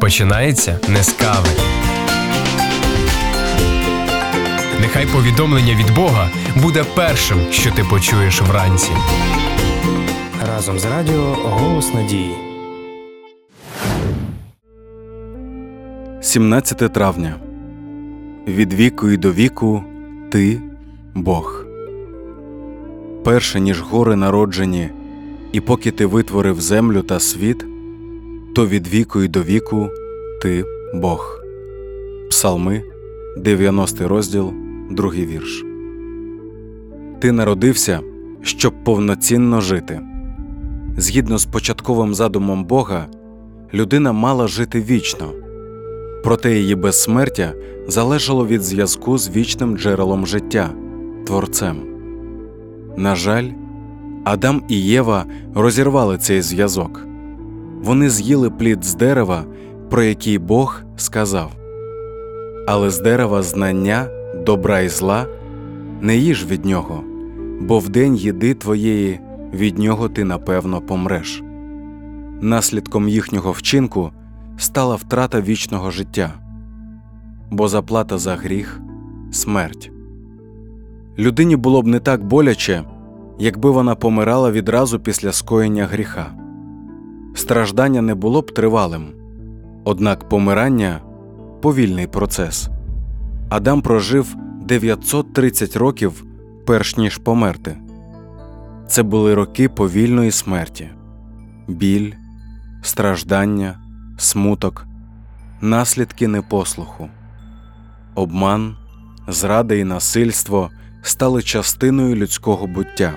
починається не з кави. Нехай повідомлення від Бога буде першим, що ти почуєш вранці. Разом з радіо «Голос надії». 17 травня. Від віку і до віку Ти – Бог. Перше, ніж гори народжені, і поки Ти витворив землю та світ, то від віку і до віку Ти – Бог. Псалми, 90 розділ, 2 вірш. Ти народився, щоб повноцінно жити. Згідно з початковим задумом Бога, людина мала жити вічно. Проте її безсмертя залежало від зв'язку з вічним джерелом життя – Творцем. На жаль, Адам і Єва розірвали цей зв'язок. Вони з'їли плід з дерева, про який Бог сказав: «Але з дерева знання, добра і зла не їж від нього, бо в день їди твоєї від нього ти напевно помреш». Наслідком їхнього вчинку стала втрата вічного життя, бо заплата за гріх – смерть. Людині було б не так боляче, якби вона помирала відразу після скоєння гріха. Страждання не було б тривалим, однак помирання – повільний процес. Адам прожив 930 років, перш ніж померти. Це були роки повільної смерті. Біль, страждання, смуток, наслідки непослуху. Обман, зрада і насильство стали частиною людського буття.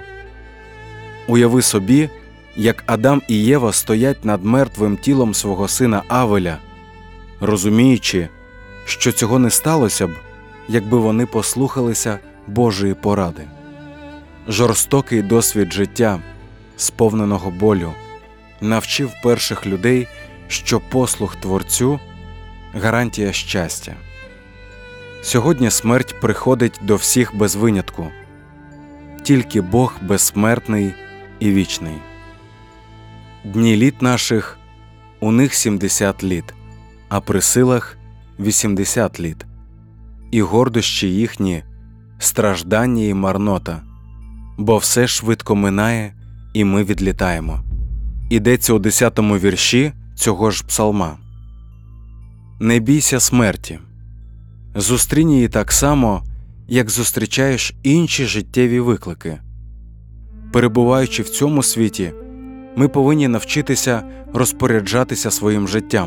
Уяви собі, як Адам і Єва стоять над мертвим тілом свого сина Авеля, розуміючи, що цього не сталося б, якби вони послухалися Божої поради. Жорстокий досвід життя, сповненого болю, навчив перших людей, що послух Творцю – гарантія щастя. Сьогодні смерть приходить до всіх без винятку. Тільки Бог безсмертний і вічний. Дні літ наших – у них 70 літ, а при силах – 80 літ. І гордощі їхні – страждання і марнота, бо все швидко минає, і ми відлітаємо. Ідеться у 10-му вірші цього ж псалма. Не бійся смерті. Зустрінь її так само, як зустрічаєш інші життєві виклики. Перебуваючи в цьому світі, ми повинні навчитися розпоряджатися своїм життям.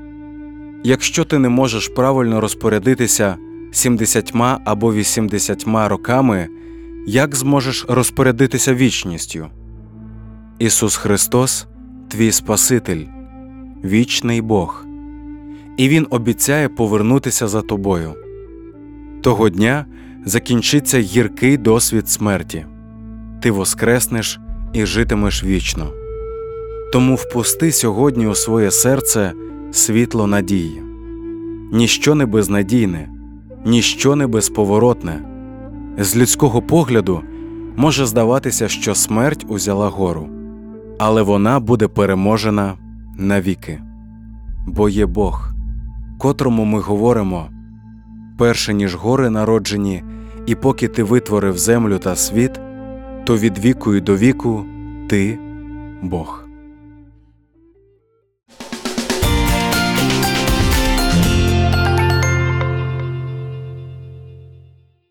Якщо ти не можеш правильно розпорядитися 70 або 80 роками, як зможеш розпорядитися вічністю? Ісус Христос – твій Спаситель, вічний Бог. І Він обіцяє повернутися за тобою. Того дня закінчиться гіркий досвід смерті. Ти воскреснеш і житимеш вічно. Тому впусти сьогодні у своє серце світло надії. Ніщо не безнадійне, ніщо не безповоротне. З людського погляду може здаватися, що смерть узяла гору, але вона буде переможена навіки. Бо є Бог, котрому ми говоримо: перше, ніж гори народжені, і поки ти витворив землю та світ, то від віку і до віку Ти – Бог.